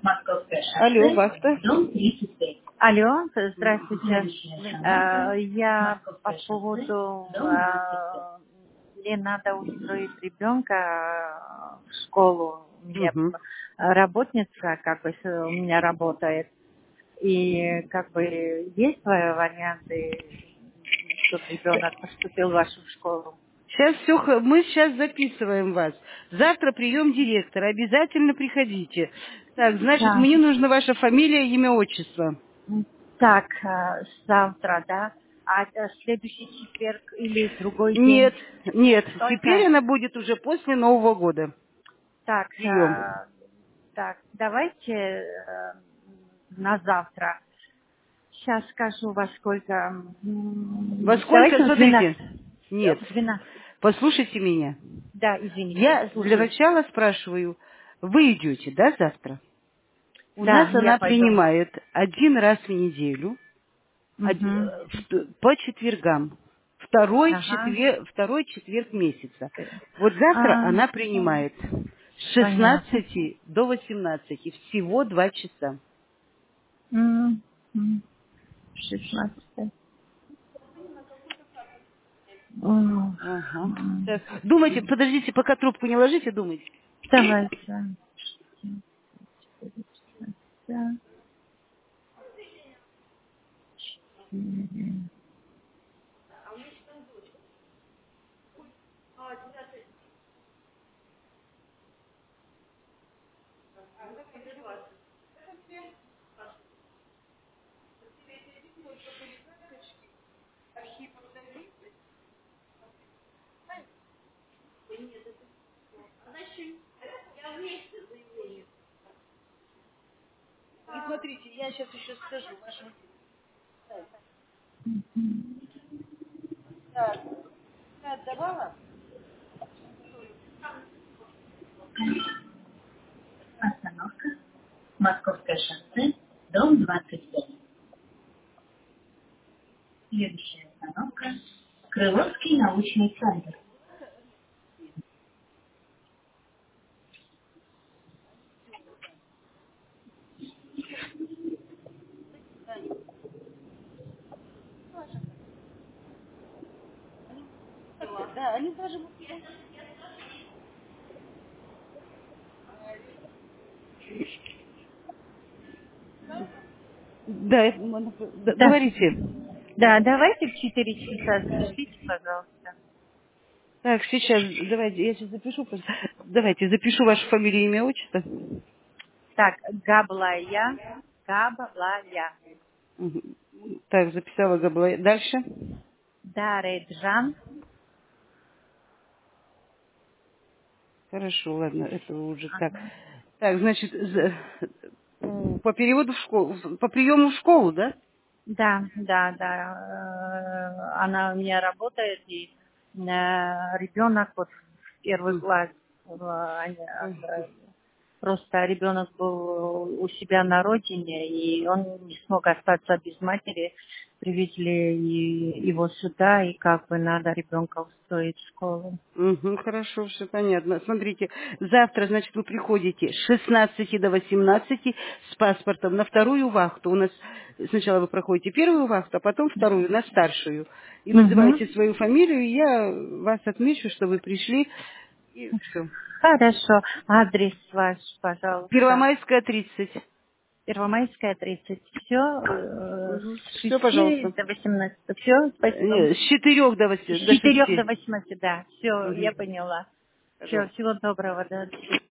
Московское Алло, шоссе, Вахта. дом 35. Алло, здравствуйте. Здравствуйте. Я по поводу, мне надо устроить ребенка в школу. У меня Угу. работница, как бы, у меня работает. И как бы есть варианты, чтобы ребенок поступил в вашу школу? Сейчас все, мы сейчас записываем вас. Завтра прием директора. Обязательно приходите. Так, значит, Да. мне нужна ваша фамилия, имя, отчество. Так, завтра, да? А следующий четверг или другой Нет, день? нет. Теперь Только она будет уже после Нового года. так, Прием. так, давайте на завтра. Сейчас скажу во сколько. Во сколько, Давайте в смотрите. 12. Нет. В 12. Послушайте меня. Да, извините, Я для слушаю. начала спрашиваю, вы идете, да, завтра? У Да, нас я она пойду. принимает один раз в неделю. Угу. По четвергам. Второй Ага. второй четверг месяца. Вот завтра А, она принимает с понятно. 16 до 18, всего 2 часа. М, м, 16. М, Ага. м. Так, думайте, подождите, пока трубку не ложите, думайте. Давайте. Да. Мгм. И смотрите, я сейчас еще скажу вашему... Так, я отдавала? Остановка. Московское шоссе, дом 25. Следующая остановка. Крыловский научный центр. Да, они даже... Да, Да. говорите. Да, давайте в 4 часа запишите, пожалуйста. Так, сейчас, давайте, я сейчас запишу. Давайте, запишу вашу фамилию, имя, отчество. Так, Габлая. Габлая. Мгм. Так, записала Габла. Дальше. Дареджан. Хорошо, ладно, это уже так. Ага. Так, значит, по переводу в школу, по приему в школу, да? Да, да, да. Она у меня работает, и ребенок вот в первый М. класс. Просто ребенок был у себя на родине, и он не смог остаться без матери. Привезли его сюда, и как бы надо ребенка устроить в школу. Мгм, хорошо, все понятно. Смотрите, завтра, значит, вы приходите с 16 до 18 с паспортом на вторую вахту. У нас сначала вы проходите первую вахту, а потом вторую, на старшую. И Угу. называете свою фамилию, и я вас отмечу, что вы пришли, и все. Хорошо. Адрес ваш, пожалуйста. Первомайская, 30. Первомайская, 30. Все, с Все, 6 пожалуйста. до 18. Все, спасибо. Нет, с 4 С до 4 до 6. 18, да. Все, я Мгм. поняла. Все, Пожалуйста. всего доброго, да. До свидания.